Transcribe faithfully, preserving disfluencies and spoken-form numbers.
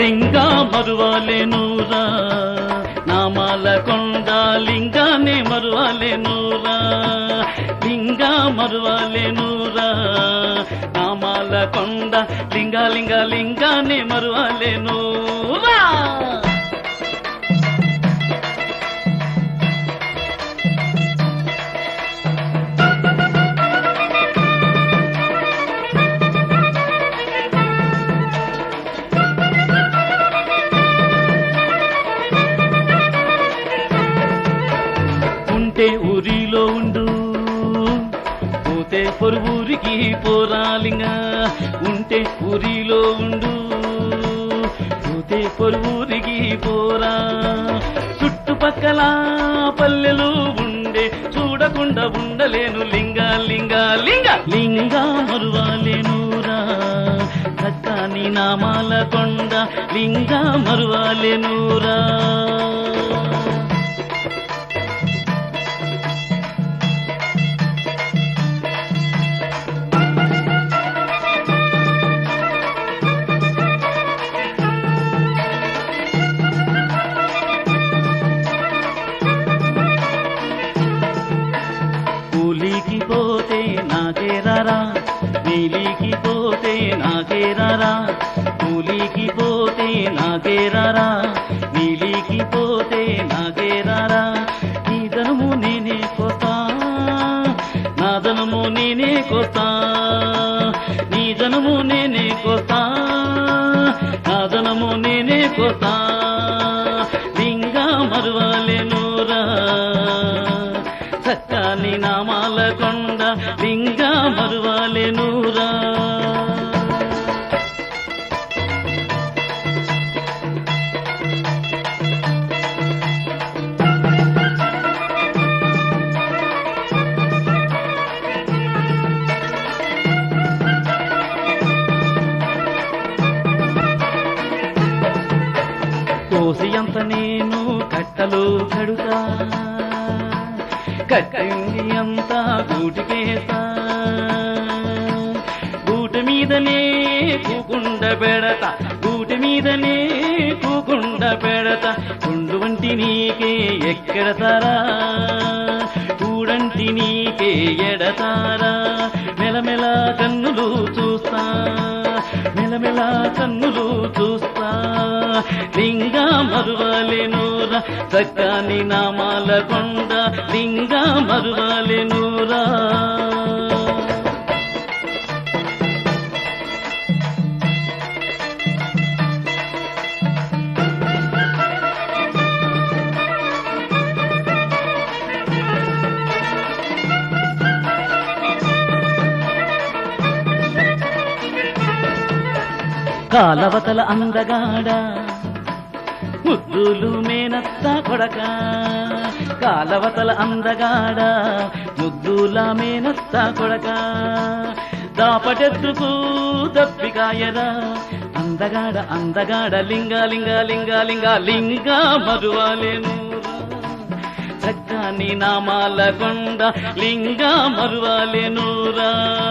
లింగ మరువాలేనురా నామాల కొండ లింగానే మరువాలేనురా లింగ మరువాలేనురా నామాల కొండ లింగ లింగ లింగానే మరువాలేనురా ఉంటే ఊరిలో ఉండు పోతే పొరుగురికి పోరాలింగా ఉంటే ఊరిలో ఉండు పోతే పొరుగురికి పోరా చుట్టుపక్కల పల్లెలు ఉండే చూడకుండా ఉండలేను లింగ లింగ లింగ లింగ మరువాలేనురా చక్కని నామాల కొండ లింగ మరువాలేనురా కూలికి పోతే నాకేరారా నీలికి పోతే నాకేరారా కూలికి పోతే నాకేరారా నీలికి పోతే నాకేరారా నీ ధనము నేనే కోస్తా నా ధనము నేనే కోస్తా నీ ధనము నేనే కోస్తా నా ధనము నేనే కోస్తా లింగ మరువాలేనురా చక్కని నామాల కొండ లింగ మరువాలేనురా కోసి అంత నేను కట్టలు కడుతా కట్టింది అంతా గూటికేస్తా గూటి మీదనే కూకుండ పెడతా గూటి మీదనే కూకుండ పెడతా గుండు వంటి నీకే ఎక్కడతారా కూడంటి నీకే ఎడతారా మెలమెల కన్నులు చూస్తా మెలమెల కన్నులు చూస్తా లింగ మరువాలేనురా చక్కని నామాల కొండ లింగ మరువాలేనురా కాలవతల అందగాడ ముద్దులు మేనత్త కొడక కాలవతల అందగాడ ముద్దుల మేనత్త కొడక దాపటెత్తుకు దప్పికాయరా అందగాడ అందగాడ లింగ లింగ లింగ లింగ లింగ మరువాలేనురా చక్కని నామాల కొండ లింగ మరువాలేనురా